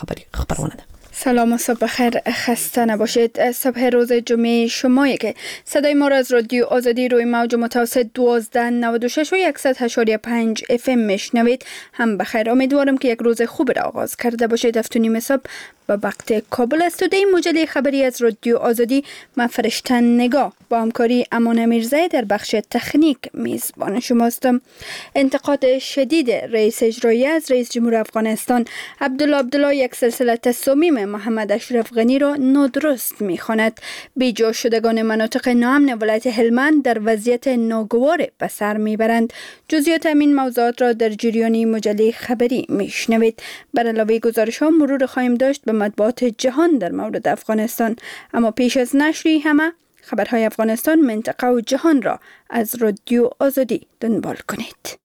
خبرونه ده. سلام و صبح بخیر، خسته نباشید. صبح روز جمعه شمایی که صدای ما را از رادیو آزادی روی موج متوسط 1296 و 100.5 FM میشنوید. هم بخیر، امیدوارم که یک روز خوب را آغاز کرده باشید. 7:30 صبح به وقت کابل است و در این مجله خبری از رادیو آزادی من فرشته نگاه با همکاری امان میرزایی در بخش تکنیک میزبان شما هستم. انتقاد شدید رئیس اجرایی از رئیس جمهور افغانستان عبدالله یک سلسله تصامیم محمد اشرف غنی را نادرست می‌خواند. بیجا شدگان مناطق ناامن ولایت هلمند در وضعیت ناگوار به سر میبرند. جزئیات این موضوعات را در جریان مجله خبری میشنوید. بر علاوه گزارش‌ها مرور خواهیم داشت به مطبوعات جهان در مورد افغانستان، اما پیش از نشری همه خبرهای افغانستان، منطقه و جهان را از رادیو آزادی دنبال کنید.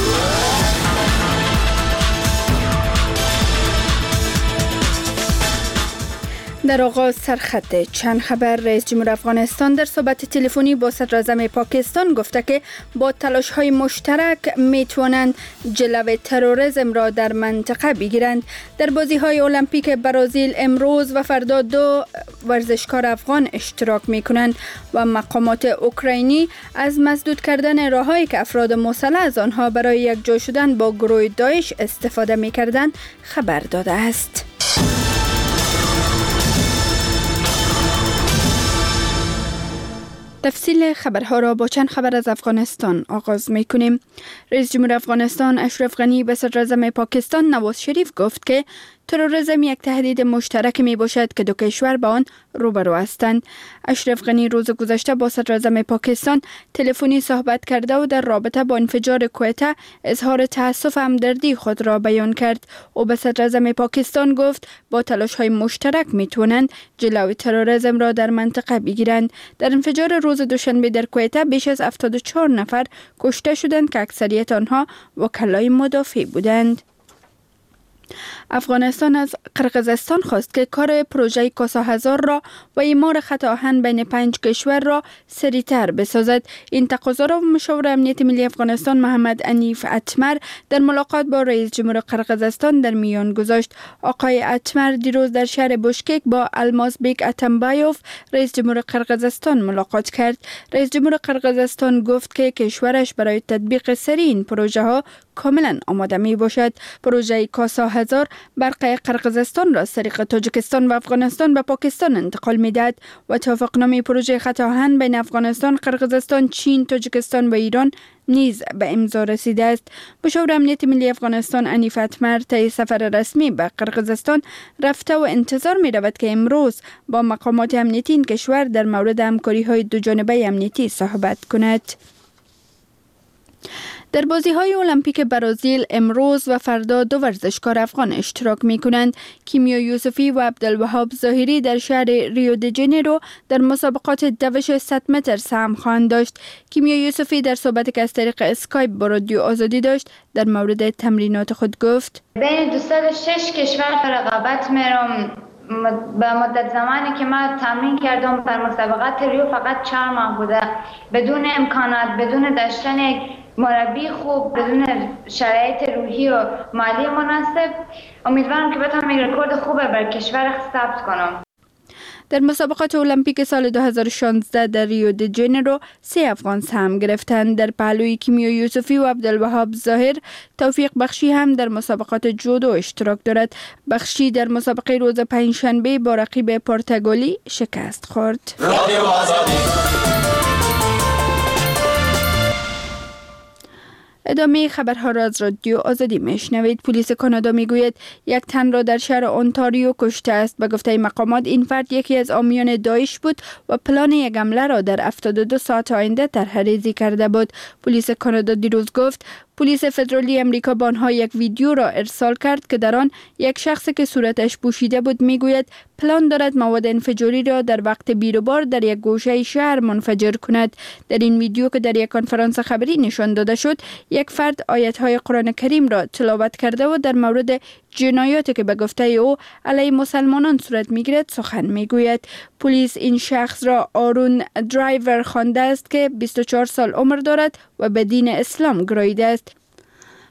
در آغاز سرخط چند خبر. رئیس جمهور افغانستان در صحبت تلفنی با صدراعظم پاکستان گفته که با تلاش‌های مشترک میتوانند جلو تروریسم را در منطقه بگیرند. در بازی‌های المپیک برازیل امروز و فردا 2 ورزشکار افغان اشتراک می‌کنند و مقامات اوکراینی از مسدود کردن راه‌هایی که افراد مسلح از آنها برای یکجا شدن با گروه داعش استفاده می‌کردند خبر داده است. تفصیل خبرها را با چند خبر از افغانستان آغاز می‌کنیم. رئیس جمهور افغانستان اشرف غنی به صدراعظم پاکستان نواز شریف گفت که تروریسم یک تهدید مشترک می باشد که دو کشور با آن روبرو هستند. اشرف غنی روز گذشته با صدراعظم پاکستان تلفنی صحبت کرده و در رابطه با انفجار کویته اظهار تأسف و همدردی خود را بیان کرد. او به صدراعظم پاکستان گفت با تلاش‌های مشترک می‌توانند جلوی تروریسم را در منطقه بگیرند. در انفجار روز دوشنبه در کویته بیش از 74 نفر کشته شدند که اکثریت آنها وکلای مدافع بودند. افغانستان از قرقیزستان خواست که کار پروژه کاسا هزار را و اعمار خط آهن بین 5 کشور را سریعتر بسازد. این تقاضا را مشاور امنیت ملی افغانستان محمد انیف اتمر در ملاقات با رئیس جمهور قرقیزستان در میان گذاشت. آقای اتمر دیروز در شهر بشکک با المازبک اتمبایوف رئیس جمهور قرقیزستان ملاقات کرد. رئیس جمهور قرقیزستان گفت که کشورش برای تطبیق سریع این پروژه ها کاملا آماده می باشد. پروژه کاسا هزار برق قرقیزستان را از طریق تاجیکستان و افغانستان به پاکستان انتقال می‌دهد و توافقنامه پروژه خط آهن بین افغانستان، قرقیزستان، چین، تاجیکستان و ایران نیز به امضا رسیده است. مشاور امنیت ملی افغانستان انیف اتمر طی سفر رسمی به قرقیزستان رفته و انتظار می رود که امروز با مقامات امنیتی این کشور در مورد همکاری‌های دوجانبه امنیتی صحبت کند. در بازی‌های المپیک برازیل امروز و فردا 2 ورزشکار افغان اشتراک می‌کنند. کیمیا یوسفی و عبدالوهاب ظاهری در شهر ریو دی ژانیرو در مسابقات دوش 100 متر سهم خواهند داشت. کیمیا یوسفی در صحبتی که از طریق اسکایپ با رادیو آزادی داشت در مورد تمرینات خود گفت: بین 206 کشور رقابت می‌رم. به مدت زمانی که من تمرین کردم بر مسابقات ریو فقط 4 ماه بوده، بدون امکانات، بدون داشتن یک مربی خوب، بدون شرایط روحی و مالی مناسب. امیدوارم که بتونم یک رکورد خوبه بر کشور ثبت کنم. در مسابقات المپیک سال 2016 در ریو دی ژانیرو 3 افغان سهم گرفتند. در پهلوی کیمیا یوسفی و عبدالوهاب ظاهر توفیق بخشی هم در مسابقات جودو اشتراک دارد. بخشی در مسابقه روز پنجشنبه با رقیب پرتغالی شکست خورد. ادامه خبرها را از رادیو آزادی میشنوید. پلیس کانادا میگوید یک تن را در شهر اونتاریو کشته است. به گفته مقامات این فرد یکی از حامیان داعش بود و پلان یک حمله را در 72 ساعت آینده طرح‌ریزی کرده بود. پلیس کانادا دیروز گفت پلیس فدرالی امریکا به آنها یک ویدیو را ارسال کرد که در آن یک شخصی که صورتش پوشیده بود میگوید پلان دارد مواد انفجاری را در وقت بیروبار در یک گوشه شهر منفجر کند. در این ویدیو که در یک کنفرانس خبری نشان داده شد، یک فرد آیات‌های قرآن کریم را تلاوت کرده و در مورد جنایاتی که به گفته او علیه مسلمانان صورت میگیرد سخن میگوید. پلیس این شخص را آرون درایور خوانده است که 24 سال عمر دارد و به دین اسلام گراییده است.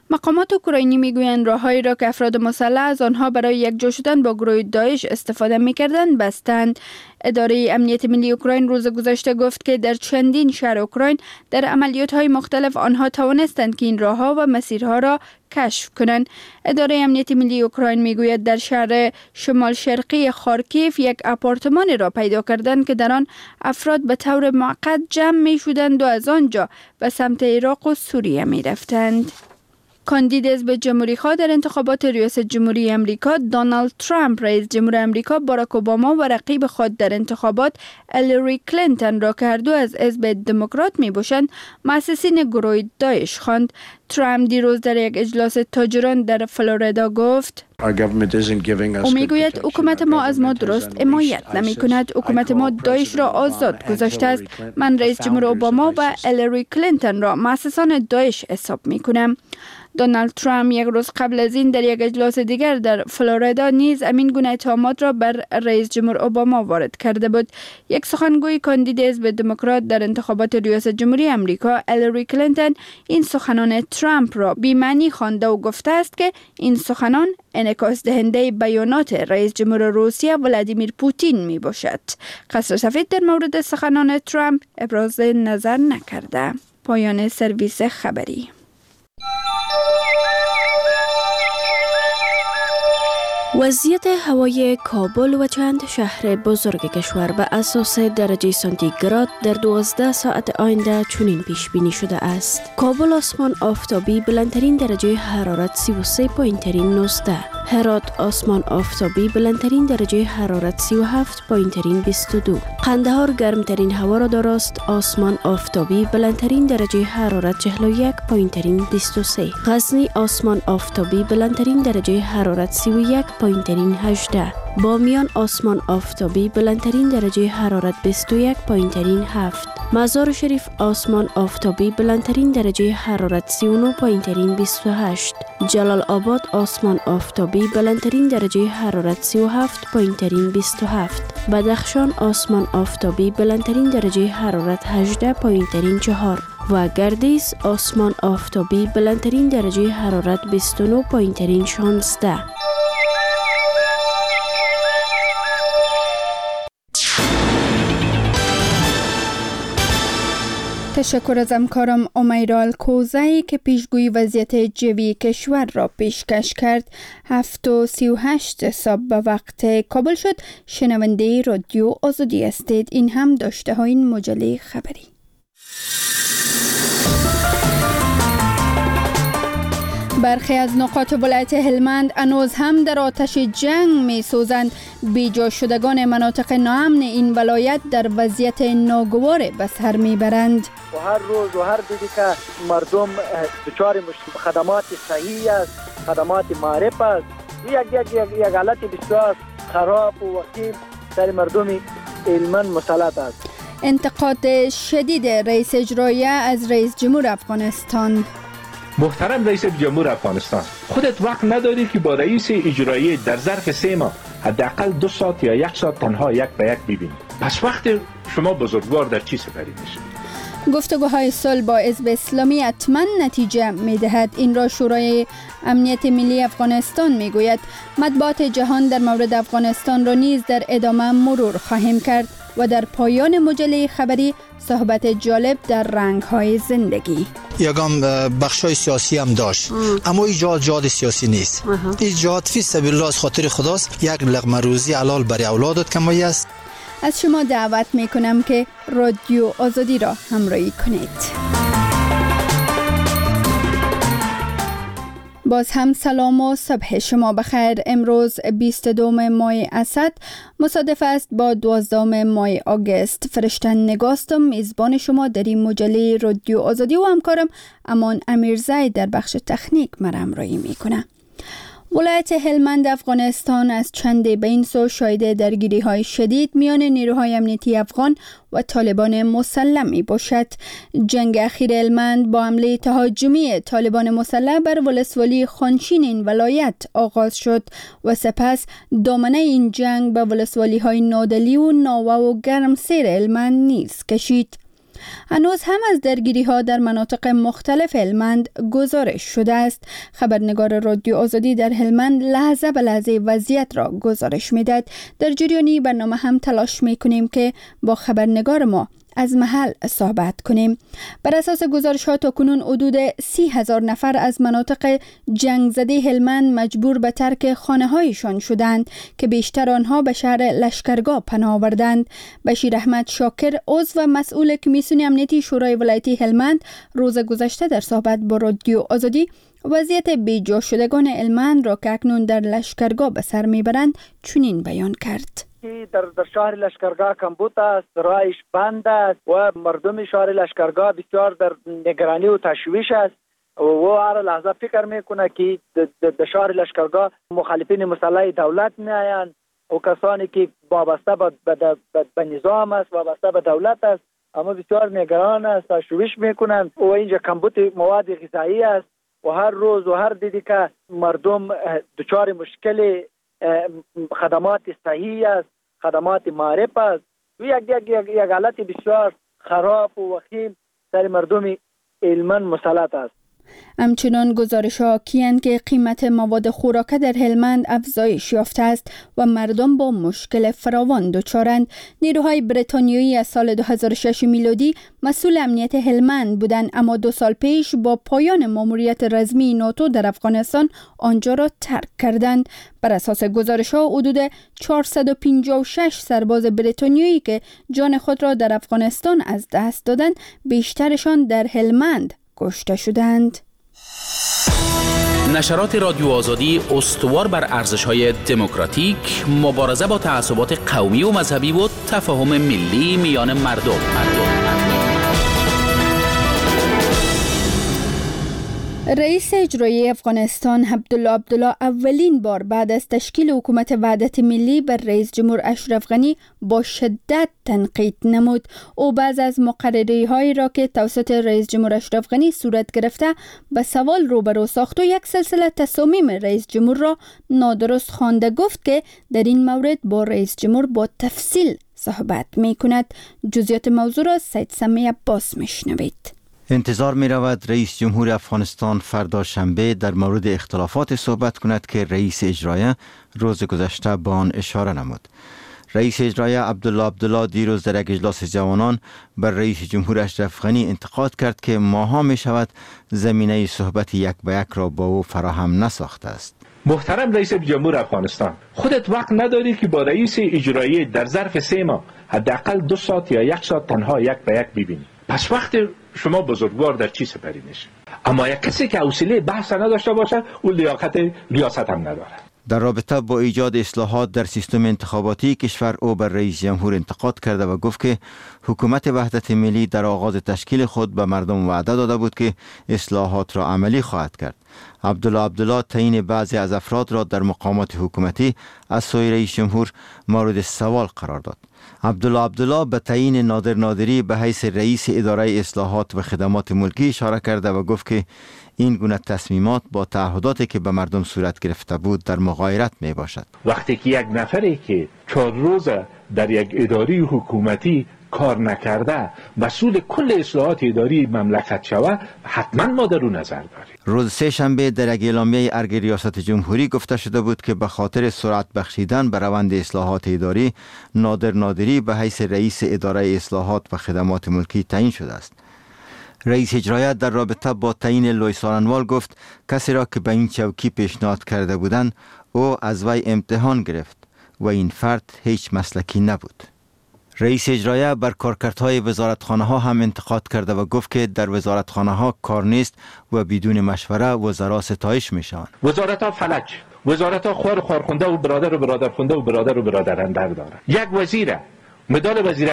مقامات اوکراینی میگویند راههایی را که افراد مسلح از آنها برای یکجا شدن با گروه داعش استفاده میکردند بستند. اداره امنیت ملی اوکراین روز گذشته گفت که در چندین شهر اوکراین در عملیات‌های مختلف آنها توانستند که این راهها و مسیرها را کشف کنند. اداره امنیت ملی اوکراین میگوید در شهر شمال شرقی خارکیف یک آپارتمان را پیدا کردند که در آن افراد به طور موقت جمع می شدند و از آنجا به سمت عراق و سوریه می رفتند. کاندید حزب جمهوری خواه در انتخابات ریاست جمهوری امریکا دونالد ترامپ رئیس جمهور امریکا باراک اوباما و رقیب خود در انتخابات هیلاری کلینتون را که هر دو از حزب دموکرات می باشند مؤسسین گروه داعش خواند. ترامپ دیروز در یک اجلاس تاجران در فلوریدا گفت او میگوید حکومت ما از ما درست حمایت نمی کند. حکومت ما داعش را آزاد گذاشته است. من رئیس جمهور اوباما و هیلاری کلینتون را مؤسسان داعش حساب می کنم. دونالد ترامپ یک روز قبل از این در یک اجلاس دیگر در فلوریدا نیز همین گونه اتهامات را بر رئیس جمهور اوباما وارد کرده بود. یک سخنگوی کاندید حزب دموکرات در انتخابات ریاست جمهوری امریکا هیلاری کلینتون این سخنان ترامپ را بی‌معنی خوانده و گفته است که این سخنان انعکاس دهنده بیانات رئیس جمهور روسیه ولادیمیر پوتین می باشد. قصر سفید در مورد سخنان ترامپ ابراز نظر نکرده. پایان سرویس خبری. وضعیت هوای کابل و چند شهر بزرگ کشور به اساس درجه سانتیگراد در 12 ساعت آینده چنین پیش بینی شده است. کابل آسمان آفتابی بلندترین درجه حرارت 33 پایین ترین 19. هرات آسمان آفتابی بلندترین درجه حرارت 37 پایین ترین 22. قندهار گرمترین هوا را داراست. آسمان آفتابی بلندترین درجه حرارت 41 پایین ترین 23. غزنی آسمان آفتابی بلندترین درجه حرارت 31 پایین ترین 18. بامیان آسمان آفتابی بلندترین درجه حرارت 21 پایین ترین 7. مزار شریف آسمان آفتابی بلندترین درجه حرارت 39 پایین ترین 28. جلال آباد آسمان آفتابی بلندترین درجه حرارت 37 پایین ترین 27. بدخشان آسمان آفتابی بلندترین درجه حرارت 18 پایین ترین 4 و گردیز آسمان آفتابی بلندترین درجه حرارت 29 پایین ترین 16. تشکر از همکارم امیرال کوزایی که پیشگویی وضعیت جوی کشور را پیشکش کرد. 7:38 صبح به وقت کابل شد. شنونده رادیو آزادی هستید. این هم داشته های این مجله خبری. برخی از نقاط ولایت هلمند هنوز هم در آتش جنگ می سوزند. بیجا شدگان مناطق ناامن این ولایت در وضعیت ناگوار به سر می برند. و هر روز و هر دقیقه مردم دچار خدمات صحیح است، خدمات معرف است. یک حالت بسیار خراب و وخیم سر مردم هلمند مسلط است. انتقاد شدید رئیس اجرایه از رئیس جمهور افغانستان. محترم رئیس جمهور افغانستان، خودت وقت نداری که با رئیس اجرایی در ظرف 3 ماه حداقل 2 ساعت یا 1 ساعت تنها یک به یک ببینید؟ پس وقت شما بزرگوار در چی سپری میشه؟ گفتگوهای صلح با حزب اسلامی حتما نتیجه میدهد. این را شورای امنیت ملی افغانستان میگوید. مطبوعات جهان در مورد افغانستان را نیز در ادامه مرور خواهیم کرد و در پایان مجله خبری صحبت جالب در رنگ‌های زندگی. یگام بخشای سیاسی هم داشت، اما این جهاد سیاسی نیست. این جهاد فی سبیل الله از خاطر خداست. یک لقمه روزی حلال برای اولادت کمایی است. از شما دعوت میکنم که رادیو آزادی را همراهی کنید. باز هم سلام و صبح شما بخیر. امروز 22 ماه اسد مصادف است با 12 ماه آگوست. فرشتن نگاستم میزبان شما در این مجله رادیو آزادی و همکارم امان امیرزای در بخش تکنیک مرا همراهی میکنه. ولایت هلمند افغانستان از چند به این سو شاهد درگیری‌های شدید میان نیروهای امنیتی افغان و طالبان مسلح می باشد. جنگ اخیر هلمند با حمله تهاجمی طالبان مسلح بر ولسوالی خانشین این ولایت آغاز شد و سپس دامنه این جنگ به ولسوالی‌های نادلی و ناوه و گرمسیر هلمند نیز کشید. هنوز هم از درگیری ها در مناطق مختلف هلمند گزارش شده است. خبرنگار رادیو آزادی در هلمند لحظه به لحظه وضعیت را گزارش می‌دهد. در جریانی برنامه هم تلاش می‌کنیم که با خبرنگار ما از محل صحبت کنیم. بر اساس گزارش‌ها تاکنون حدود 30,000 نفر از مناطق جنگ زده هلمند مجبور به ترک خانه‌هایشان شدند که بیشتر آنها به شهر لشکرگاه پناه آوردند. بشیر احمد شاکر، عضو و مسئول کمیسیون امنیتی شورای ولایتی هلمند، روز گذشته در صحبت با رادیو آزادی وضعیت بیجا شدگان هلمند را که اکنون در لشکرگاه به سر میبرند چنین بیان کرد. در شهر لشکرگاه کمبود است، راهش بند است و مردم شهر لشکرگاه بسیار در نگرانی و تشویش است و هر لحظه فکر میکنه که در شهر لشکرگاه مخالفین مسلح دولت میآیند و کسانی که وابسته به نظام است، وابسته به دولت است، اما بسیار نگران است، تشویش میکنند و اینجا کمبود مواد غذایی است و هر روز و هر دقیقه مردم دچار مشکل خدمات صحیح است، خدمات معرف است و یک حالت بسیار خراب و وخیم سر مردم هلمند مسلط است. همچنان گزارش‌ها کیند که قیمت مواد خوراکه در هلمند افزایش یافته است و مردم با مشکل فراوان دچارند. نیروهای بریتانیایی از سال 2006 میلادی مسئول امنیت هلمند بودند، اما 2 سال پیش با پایان ماموریت رسمی ناتو در افغانستان آنجا را ترک کردند. بر اساس گزارش‌ها حدود 456 سرباز بریتانیایی که جان خود را در افغانستان از دست دادند، بیشترشان در هلمند کشته شدند. نشرات رادیو آزادی استوار بر ارزش‌های دموکراتیک، مبارزه با تعصبات قومی و مذهبی و تفاهم ملی میان مردم. رئیس اجرایی افغانستان عبدالله اولین بار بعد از تشکیل حکومت وحدت ملی بر رئیس جمهور اشرف غنی با شدت تنقید نمود. او بعض از مقرری‌هایی را که توسط رئیس جمهور اشرف غنی صورت گرفته به سوال روبرو ساخت و یک سلسله تصامیم رئیس جمهور را نادرست خوانده. گفت که در این مورد با رئیس جمهور با تفصیل صحبت می‌کند. جزئیات موضوع را سید سمی عباس می‌شنوید. انتظار می رود رئیس جمهور افغانستان فردا شنبه در مورد اختلافات صحبت کند که رئیس اجرایه روز گذشته به آن اشاره نمود. رئیس اجرایه عبدالله دیروز در یک اجلاس جوانان بر رئیس جمهور اشرف غنی انتقاد کرد که ماها می شود زمینه صحبت یک به یک را با او فراهم نساخته است. محترم رئیس جمهور افغانستان، خودت وقت نداری که با رئیس اجرایی در ظرف 3 ماه حداقل 2 ساعت یا 1 ساعت تنها یک به یک ببینی؟ پس وقت شما بزرگوار در چی سپری میشه؟ اما یک کسی که حوصله بحث نداشته باشه او لیاقت ریاست هم نداره. در رابطه با ایجاد اصلاحات در سیستم انتخاباتی کشور، او بر رئیس جمهور انتقاد کرده و گفت که حکومت وحدت ملی در آغاز تشکیل خود به مردم وعده داده بود که اصلاحات را عملی خواهد کرد. عبدالله تعیین بعضی از افراد را در مقامات حکومتی از سوی رئیس جمهور مورد سوال قرار داد. عبدالله به تعیین نادری به حیث رئیس اداره اصلاحات و خدمات ملکی اشاره کرده و گفت که این گونه تصمیمات با تعهداتی که به مردم صورت گرفته بود در مغایرت می باشد. وقتی که یک نفری که 4 روز در یک اداره حکومتی کار نکرده مسئول کل اصلاحات اداری مملکت شود، حتما ما در اون نظر داریم. روز 3 شنبه در یک اعلامیه ارگ ریاست جمهوری گفته شده بود که به خاطر سرعت بخشیدن به روند اصلاحات اداری، نادری به حیث رئیس اداره اصلاحات و خدمات ملکی تعیین شده است. رئیس اجرایی در رابطه با تعیین لوی سارنوال گفت کسی را که به این چوکی پیشنهاد کرده بودند او از وی امتحان گرفت و این فرد هیچ مسلکی نبود. رئیس اجرایی بر کارکردهای وزارتخانه ها هم انتقاد کرده و گفت که در وزارتخانه ها کار نیست و بدون مشوره وزرا ستایش می شوند. وزارت ها فلج، وزارت ها خورخونده و برادر خونده و برادر اندر دارند. یک وزیره مدال وزیر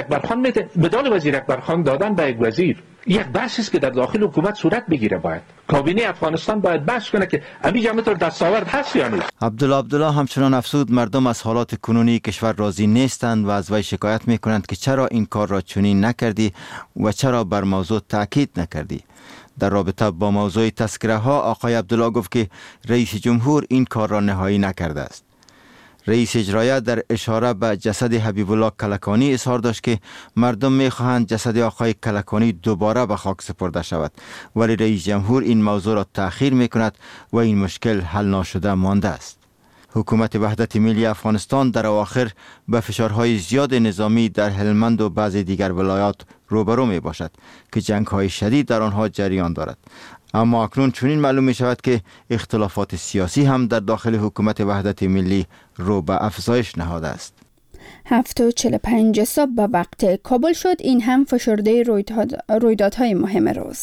اکبرخان دادن به یک وزیر یک بحثی است که در داخل حکومت صورت بگیره. باید کابینه افغانستان باید بحث کنه که امی جمعیت دستاورد هست یا نیست. عبدالله همچنان افزود مردم از حالات کنونی کشور راضی نیستند و از وی شکایت میکنند که چرا این کار را چنین نکردی و چرا بر موضوع تاکید نکردی. در رابطه با موضوع تذکره ها آقای عبدالله گفت که رئیس جمهور این کار را نهایی نکرده است. رئیس اجرایی در اشاره به جسد حبیب الله کلکانی اظهار داشت که مردم می‌خواهند جسد آقای کلکانی دوباره به خاک سپرده شود، ولی رئیس جمهور این موضوع را تأخیر می‌کند و این مشکل حل نشده مانده است. حکومت وحدت ملی افغانستان در اواخر به فشارهای زیاد نظامی در هلمند و بعضی دیگر ولایات روبرو می باشد که جنگ‌های شدید در آنها جریان دارد. اما اکنون چنین معلوم می شود که اختلافات سیاسی هم در داخل حکومت وحدت ملی رو به افزایش نهاده است. 7:45 صبح به وقت کابل شد. این هم فشرده رویدادهای مهم روز.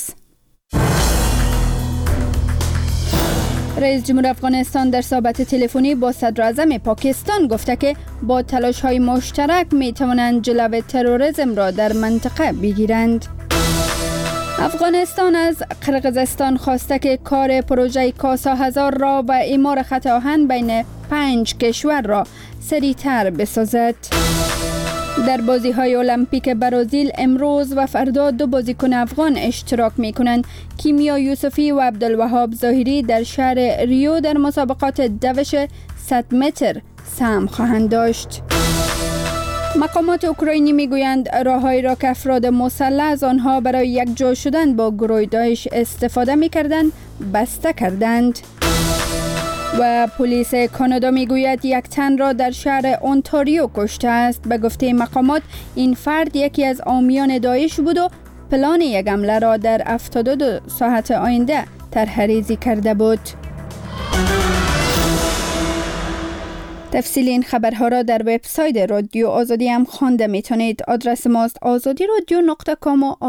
رئیس جمهور افغانستان در صحبت تلفنی با صدر اعظم پاکستان گفته که با تلاش‌های مشترک می توانند جلوی تروریسم را در منطقه بگیرند. افغانستان از قرقیزستان خواسته که کار پروژه کاسا هزار را و اعمار خط آهن بین 5 کشور را سریعتر بسازد. در بازی‌های المپیک برازیل امروز و فردا 2 بازیکن افغان اشتراک می‌کنند. کیمیا یوسفی و عبدالوهاب ظاهری در شهر ریو در مسابقات دوش 100 متر سهم خواهند داشت. مقامات اوکراینی میگویند راههایی را که افراد مسلح از آنها برای یک جا شدن با گروه داعش استفاده می‌کردند بسته کردند. و پلیس کانادا میگوید یک تن را در شهر اونتاریو کشته است. به گفته مقامات این فرد یکی از حامیان داعش بود و پلان یک حمله را در 72 ساعت آینده طرح‌ریزی کرده بود. تفصیل این خبرها را در وبسایت رادیو آزادی هم خوانده میتونید. آدرس ماست azadiradyo.com و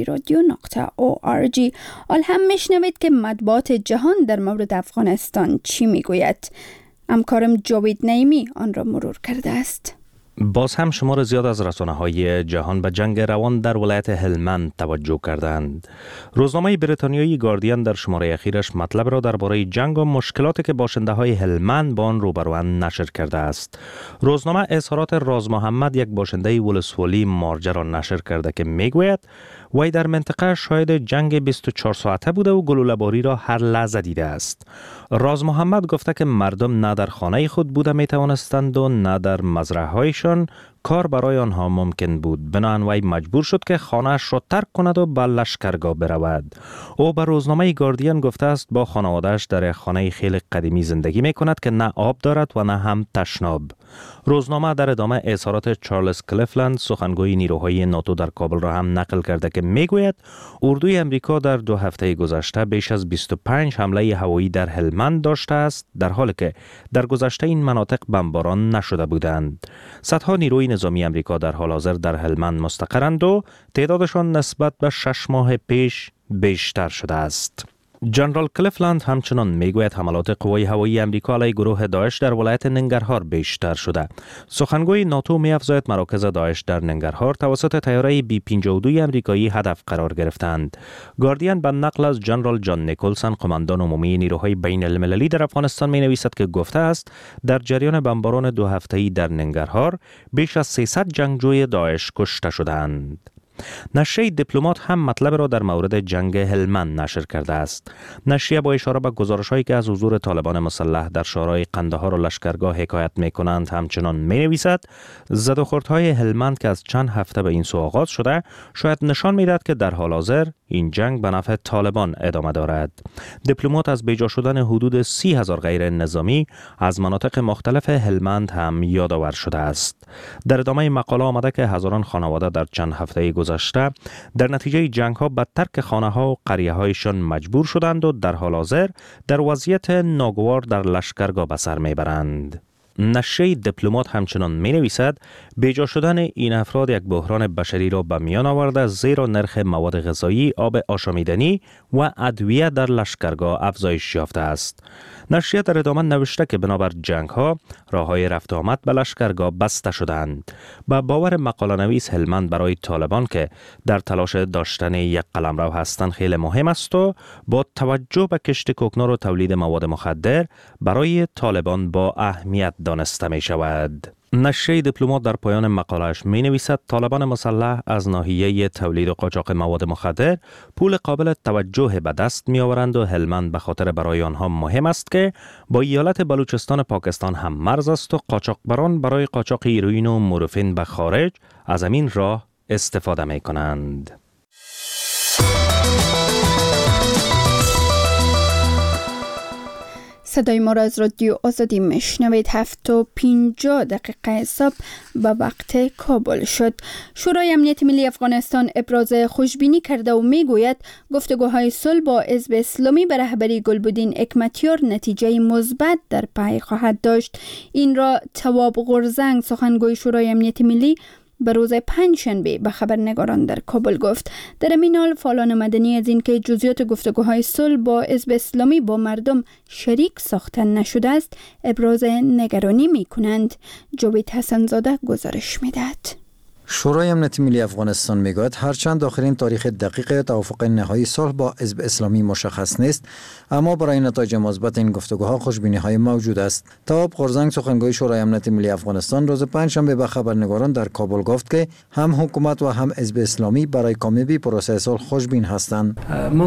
azadiradyo.org. حال هم میشنوید که مطبوعات جهان در مورد افغانستان چی میگوید. همکارم جاوید نعیمی آن را مرور کرده است. باز هم شمار زیاد از رسانه‌های جهان به جنگ روان در ولایت هلمند توجه کردند. روزنامه بریتانیایی گاردین در شماره اخیرش مطلب را درباره جنگ و مشکلاتی که باشنده‌های هلمند با آن روبروند نشر کرده است. روزنامه اظهارات راز محمد، یک باشنده ولسوالی مارجه را نشر کرده که میگوید وی در منطقه شاهد جنگ 24 ساعته بوده و گلوله‌باری را هر لحظه دیده است. راز محمد گفته که مردم نه در خانه خود بوده می توانستند و نه در مزرعه‌هایشان کار برای آنها ممکن بود. بنابراین وی مجبور شد که خانه‌اش را ترک کند و به لشکرگاه برود. او به روزنامه گاردین گفته است با خانواده‌اش در خانه خیلی قدیمی زندگی می کند که نه آب دارد و نه هم تشناب. روزنامه در ادامه اظهارات چارلز کلیفلند، سخنگوی نیروهای ناتو در کابل را هم نقل کرده که میگوید اردوی امریکا در 2 هفته گذشته بیش از 25 حمله هوایی در هلمند داشته است، در حالی که در گذشته این مناطق بمباران نشده بودند. صدها نیروی نظامی امریکا در حال حاضر در هلمند مستقرند و تعدادشان نسبت به 6 ماه پیش بیشتر شده است. جنرال کلیفلند همچنان میگوید حملات قوای هوایی امریکا علیه گروه داعش در ولایت ننگرهار بیشتر شده. سخنگوی ناتو می‌افزاید مراکز داعش در ننگرهار توسط طیاره B-52 امریکایی هدف قرار گرفتند. گاردین به نقل از جنرال جان نیکلسن، قماندان عمومی نیروهای بین المللی در افغانستان می‌نویسد که گفته است در جریان بمباران 2 هفته‌ای در ننگرهار بیش از 300 جنگجوی داعش کشته شدند. نشریه دیپلمات هم مطلب را در مورد جنگ هلمند نشر کرده است. نشریه با اشاره به گزارش‌هایی که از حضور طالبان مسلح در شورای قندهار و لشکرگاه حکایت می‌کنند همچنان می‌نویسد زد و خوردهای هلمند که از چند هفته به این سو آغاز شده شاید نشان می‌دهد که در حال حاضر این جنگ به نفع طالبان ادامه دارد. دیپلمات از بیجا شدن حدود 30,000 غیر نظامی از مناطق مختلف هلمند هم یادآور شده است. در ادامه مقاله آمده که هزاران خانواده در چند هفته گذشته در نتیجه جنگ‌ها به ترک خانه‌ها و قریه‌هایشان مجبور شدند و در حال حاضر در وضعیت ناگوار در لشکرگاه به سر میبرند. نشریه دیپلمات همچنان می‌نویسد بیجا شدن این افراد یک بحران بشری را به میان آورده، زیرا نرخ مواد غذایی، آب آشامیدنی و ادویه در لشکرگاه افزایش یافته است. نشریه در ادامه نوشته که بنابر جنگ‌ها راه‌های رفت و آمد به لشکرگاه بسته شدند. با باور مقاله نویس هلمند برای طالبان که در تلاش داشتن یک قلمرو هستند خیلی مهم است و با توجه به کشت کوکنار و تولید مواد مخدر برای طالبان با اهمیت دانسته می شود. نشریه دیپلمات در پایان مقاله‌اش می‌نویسد طالبان مسلح از ناحیه تولید و قاچاق مواد مخدر پول قابل توجه به دست می‌آورند و هلمند به خاطر برای آنها مهم است که با ایالت بلوچستان پاکستان هم مرز است و قاچاقبران برای قاچاق هیروئین و مورفین به خارج از همین راه استفاده می‌کنند. صدای ما را از رادیو آزادی میشنوید. 7:50 صبح به وقت کابل شد. شورای امنیت ملی افغانستان ابراز خوشبینی کرده و میگوید گفتگوهای صلح با حزب اسلامی به رهبری گلبدین حکمتیار نتیجه مثبت در پی خواهد داشت. این را تواب غرزنگ سخنگوی شورای امنیت ملی به روز پنجشنبه به خبرنگاران در کابل گفت. در این حال فعالان مدنی از اینکه جزئیات گفتگوهای صلح با حزب اسلامی با مردم شریک ساخته نشده است ابراز نگرانی می‌کنند. جاوید حسن‌زاده گزارش می‌دهد. شورای امنیت ملی افغانستان میگوید هرچند آخرین تاریخ دقیق توافق نهایی صلح با حزب اسلامی مشخص نیست، اما برای نتایج مثبت این گفتگوها خوشبینی‌های موجود است. تواب غرزنگ سخنگوی شورای امنیت ملی افغانستان روز پنجشنبه به خبرنگاران در کابل گفت که هم حکومت و هم حزب اسلامی برای کامیابی پروسه صلح خوشبین هستند.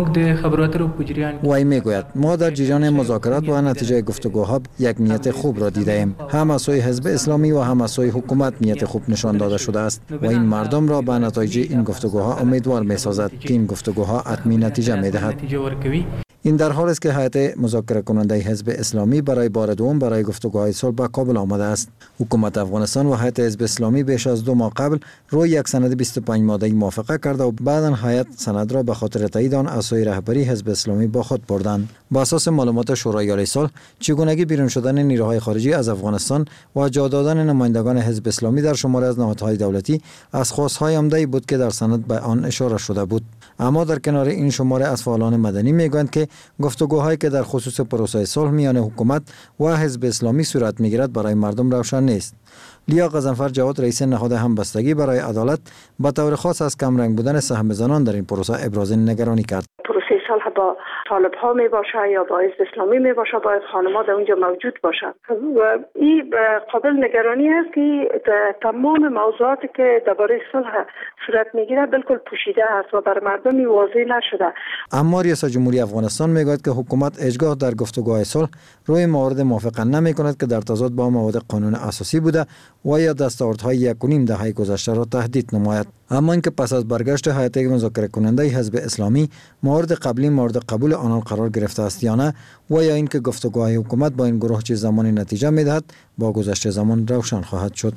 وی میگوید ما در جریان مذاکرات و نتیجه گفتگوها یک نیت خوب را دیدیم. هم از سوی حزب اسلامی و هم از سوی حکومت نیت خوب نشان داده شده است و این مردم را به نتایج این گفتگوها امیدوار می‌سازد که این گفتگوها حتمی نتیجه می‌دهد. این در حالی است که هیئت مذاکره کننده حزب اسلامی برای بار دوم برای گفتگوهای صلح به کابل آمده است. حکومت افغانستان و هیئت حزب اسلامی بیش از 2 ماه قبل روی یک سند 25 ماده‌ای موافقه کرده و بعداً هیئت سند را به خاطر تایید آن از سوی رهبری حزب اسلامی با خود بردند. با اساس معلومات شورای عالی صلح، چگونگی بیرون شدن نیروهای خارجی از افغانستان و جا دادن نمایندگان حزب اسلامی در شماره از نهادهای دولتی از خواست‌های عمده‌ای بود که در سند به آن اشاره شده بود. اما در کنار این شماره از فعالان مدنی میگویند که گفتگوهایی که در خصوص پروسه صلح میان حکومت و حزب اسلامی صورت میگیرد برای مردم روشن نیست. لیا غضنفر جواد رئیس نهاد همبستگی برای عدالت به طور خاص از کمرنگ بودن سهم زنان در این پروسه ابراز نگرانی کرد. پروسه صلح با طالب ها می باشه یا با حزب اسلامی می باشه باید خانم‌ها در اونجا موجود باشند و این قابل نگرانی است که تمام موضوعاتی که درباره صلح صورت میگیره بالکل پوشیده است و بر مردم واضح نشده. اما ریاست جمهوری افغانستان میگوید که حکومت هیچگاه در گفتگوهای صلح روی موارد موافقت نمیکند که در تضاد با مواد قانون اساسی بوده و یا دستاوردهای 1.5 دهه گذشته را تهدید نماید. اما اینکه پس از برگشت هیئت مذاکره کننده حزب اسلامی موارد قبلی مورد قبول آنان قرار گرفته است یا نه و یا اینکه گفتگوهای حکومت با این گروه چه زمانی نتیجه میدهد با گذشت زمان روشن خواهد شد.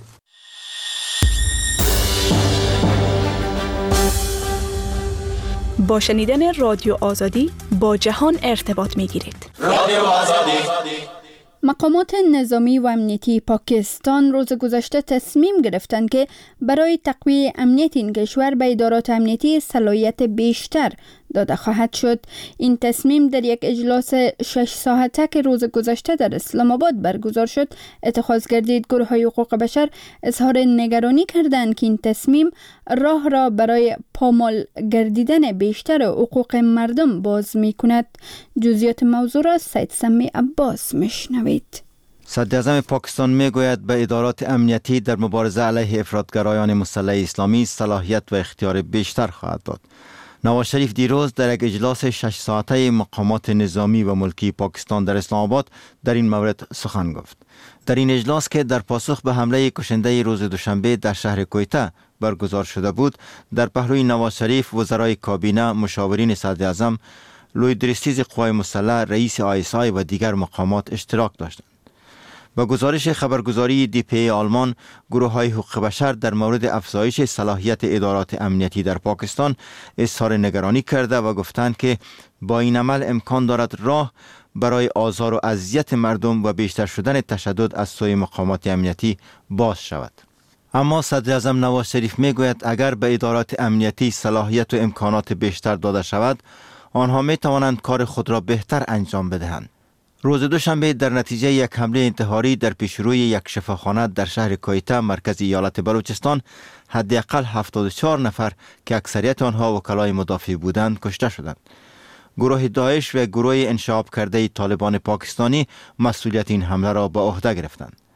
با شنیدن رادیو آزادی با جهان ارتباط میگیرید. رادیو آزادی. مقامات نظامی و امنیتی پاکستان روز گذشته تصمیم گرفتند که برای تقویت امنیت این کشور به ادارات امنیتی صلاحیت بیشتر داده خواهد شد. این تصمیم در یک اجلاس 6 ساعته که روز گذشته در اسلام آباد برگزار شد اتخاذ گردید. گروه‌های حقوق بشر اظهار نگرانی کردند که این تصمیم راه را برای پامال گردیدن بیشتر حقوق مردم باز می‌کند. جزئیات موضوع را سید سمی عباس میشنوید. صدراعظم پاکستان میگوید به ادارات امنیتی در مبارزه علیه افراطگرایان مسلح اسلامی صلاحیت و اختیار بیشتر خواهد داد. نواز شریف دیروز در یک اجلاس 6 ساعته مقامات نظامی و ملکی پاکستان در اسلام آباد در این مورد سخن گفت. در این اجلاس که در پاسخ به حمله کشنده روز دوشنبه در شهر کویته برگزار شده بود، در پهلوی نواز شریف وزرای کابینه، مشاورین صدراعظم، لوی درستیز قوای مسلح، رئیس ISI و دیگر مقامات اشتراک داشتند. با گزارش خبرگزاری DPA آلمان، گروه‌های حقوق بشر در مورد افزایش صلاحیت ادارات امنیتی در پاکستان اظهار نگرانی کرده و گفتند که با این عمل امکان دارد راه برای آزار و اذیت مردم و بیشتر شدن تشدد از سوی مقامات امنیتی باز شود. اما صدراعظم نواز شریف میگوید اگر به ادارات امنیتی صلاحیت و امکانات بیشتر داده شود، آنها می توانند کار خود را بهتر انجام بدهند. روز دوشنبه در نتیجه یک حمله انتحاری در پیشروی یک شفاخانه در شهر کویته مرکز ایالت بلوچستان حداقل 74 نفر که اکثریت آنها وکلای مدافع بودند کشته شدند. گروه داعش و گروه انشعاب کرده طالبان پاکستانی مسئولیت این حمله را به عهده گرفتند.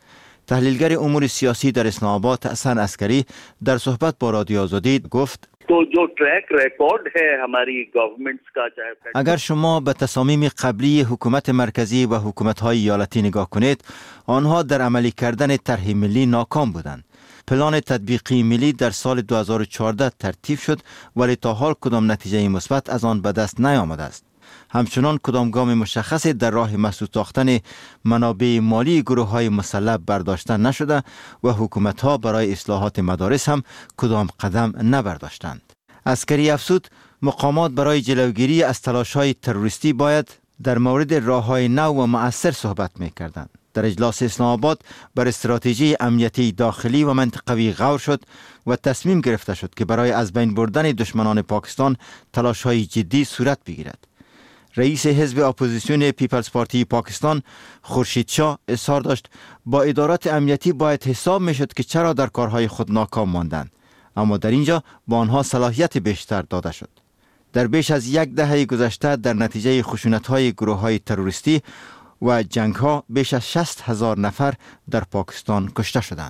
تحلیلگر امور سیاسی در اسلام آباد حسن عسکری در صحبت با رادیو آزادی گفت तो जो track record है हमारी गवर्नमेंट्स का चाहे اگر شما به تصامیم قبلی حکومت مرکزی و حکومت‌های ایالتی نگاه کنید، آنها در عملی کردن طرح ملی ناکام بودند. پلان تطبیقی ملی در سال 2014 ترتیب شد ولی تا حال کدام نتیجه مثبت از آن به دست نیامده است. همچنان کدام گام مشخصی در راه مسدود ساختن منابع مالی گروه‌های مسلح برداشته نشده و حکومت‌ها برای اصلاحات مدارس هم کدام قدم نبرداشتند. عسکری افزود مقامات برای جلوگیری از تلاش‌های تروریستی باید در مورد راه‌های نو و مؤثر صحبت می‌کردند. در اجلاس اسلام آباد بر استراتژی امنیتی داخلی و منطقوی غور شد و تصمیم گرفته شد که برای از بین بردن دشمنان پاکستان تلاش‌های جدی صورت بگیرد. رئیس حزب اپوزیسیون پیپلز پارتی پاکستان خورشید شاه اظهار داشت با ادارات امنیتی باید حساب میشد که چرا در کارهای خود ناکام ماندند، اما در اینجا با آنها صلاحیت بیشتر داده شد. در بیش از یک دهه گذشته در نتیجه خشونت‌های گروه‌های تروریستی و جنگ‌ها بیش از 60,000 نفر در پاکستان کشته شدند.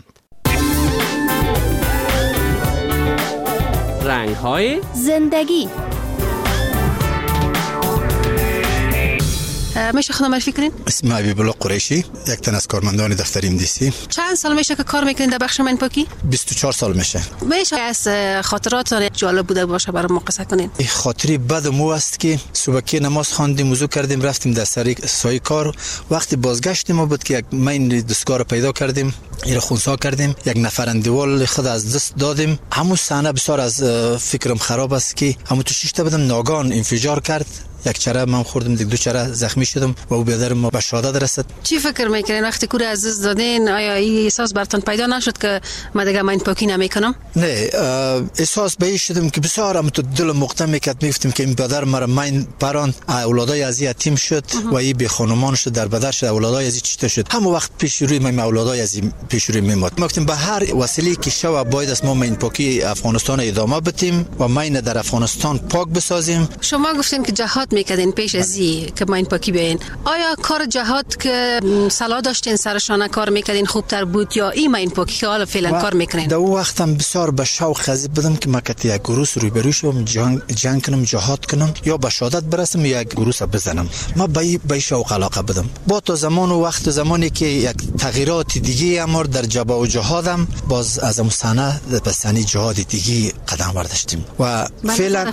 رنگ‌های زندگی. میشه خودم معرفی کنین؟ اسم حبیب الله قریشی، یک تن از کارمندان دفتر MDC. چند سال میشه که کار میکنین در بخش من پاکی؟ 24 سال میشه. میشه از خاطراتتان جالب بوده باشه برام مقایسه کنین؟ خاطری بد مو است که صبحی نماز خواندیم، وضو کردیم، رفتیم در سای کار. وقتی بازگشتیم بود که یک مین دستگاه پیدا کردیم، ایره خونسا کردیم، یک نفر اندیوال خود از دست دادیم. همون صحنه بسیار از فکرم خراب است که همون تو شش تا بدم ناگهان انفجار کرد. یک چره من خوردم، دیگه دو چره زخمی شدم و او بیادر ما به شهادت رسید. چی فکر میکنین وقتی کور عزیز دادین؟ آیا این احساس براتون پیدا نشد که من دیگه من پاکی نمیکنم؟ نه، احساس به این شدم که بسیار هم تو دل مقدم میکرد، میگفتم که این بیادر مرا من پران اولادای از یتیم شد و این بی خانمان شد، در بدر شد، اولادای از چیته شد. همون وقت پیش روی من اولادای از پیش روی میمد. گفتم به هر وسیله که شو باید است ما من پاکی افغانستان ادامه بدیم و من در افغانستان پاک بسازیم. شما گفتین که جهاد میکردین پیش از که ما این پاکی بیاین. آیا کار جهاد که صلاح داشتین سرشانه کار میکردین خوبتر بود یا این ما این پاکی که حالا فعلا کار میکنین؟ در اون وقت هم بسیار به شوق خزید بودم که ما کتی یک گروس روبرو شم، جنگ کنم، جهاد کنم یا به شهادت برسم یا یک گروس بزنم. ما به شوق علاقه بدم. با تو زمان و وقت زمانی که یک تغییرات دیگه امر در جبهه و جهادم باز از اون سنه به سنی جهاد دیگه قدم برداشتیم و فعلا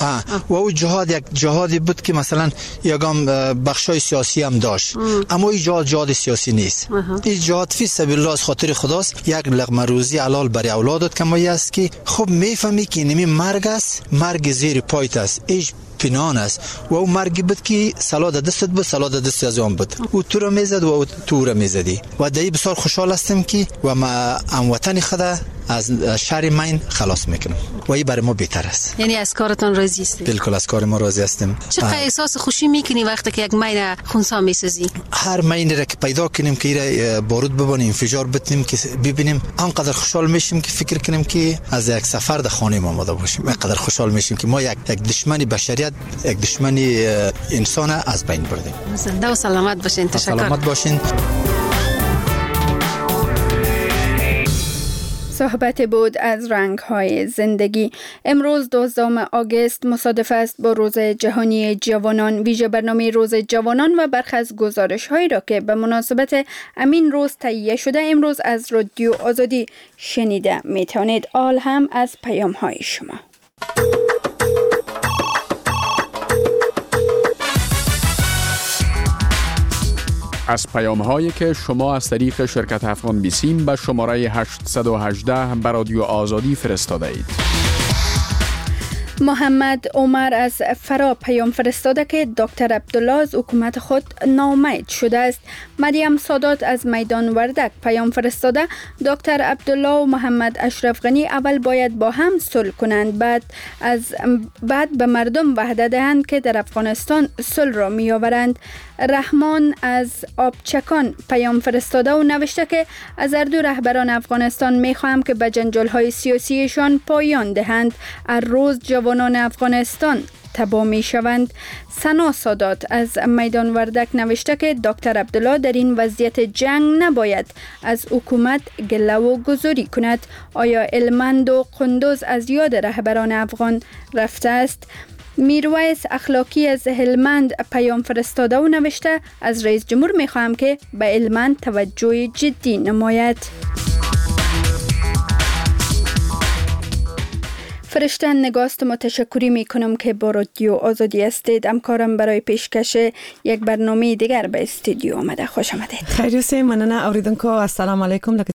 و او جهاد یک جهادی بود که مثلا یگام بخشای سیاسی هم داشت، اما این جهاد سیاسی نیست. این جهاد فی سبیل الله از خاطر خداست، یک لقمه روزی حلال برای اولادت کمایی است که خب میفهمی که اینمی مرگ است، مرگ زیر پایت است، ایش پنهان است و او مرگی بود که سلاد دستت بود، سلاد دست از آن بود، او تو را میزد و او تو را میزدی و دایی بسیار خوشحال هستم که و ما هموطن خدا از شهر مین خلاص میکنم و این برای ما بهتر است. یعنی از کارتان راضی هستید؟ بالکل از کار ما راضی هستیم. چقدر احساس خوشی میکنی وقتی که یک مین خونسا میسازی؟ هر مین را که پیدا کنیم که ایره بارود ببانیم، انفجار بتیم که ببینیم، انقدر خوشحال میشیم که فکر کنیم که از یک سفر در خانه ما آماده باشیم. انقدر خوشحال میشیم که ما یک دشمن بشریت، یک دشمن انسان از بین بردیم. زنده و سلامت باشین. تشکر. سلامت باشین. صحبت بود از رنگ‌های زندگی. امروز 12 آگوست مصادف است با روز جهانی جوانان. ویژه برنامه روز جوانان و برخی از گزارش‌هایی را که به مناسبت امین روز تهیه شده امروز از رادیو آزادی شنیده می‌توانید. آل هم از پیام‌های شما. از پیام‌هایی که شما از طریق شرکت افغان بیسیم به شماره 818 به رادیو آزادی فرستاده اید. محمد عمر از فرا پیام فرستاده که دکتر عبدالله از حکومت خود ناامید شده است. مریم سادات از میدان وردک پیام فرستاده دکتر عبدالله و محمد اشرف غنی اول باید با هم صلح کنند، بعد به مردم وعده دهند که در افغانستان صلح را می آورند. رحمان از آبچکان پیام فرستاده و نوشته که از هر دو رهبران افغانستان میخواهم که به جنجال‌های سیاسیشان پایان دهند. هر روز جوانان افغانستان تباه می شوند. سنا سادات از میدان وردک نوشته که دکتر عبدالله در این وضعیت جنگ نباید از حکومت گله و گذاری کند. آیا هلمند و قندوز از یاد رهبران افغان رفته است؟ میرویس اخلاقی از هلمند پیام فرستاده و نوشته از رئیس جمهور می خواهم که به هلمند توجه جدی نماید. فرشته نگاست متشکری می کنم که با رادیو آزادی هستید. همکارم برای پیشکش یک برنامه دیگر به استودیو آمده. خوش آمدید. خیلی سه مننه اوریدونکو. السلام علیکم.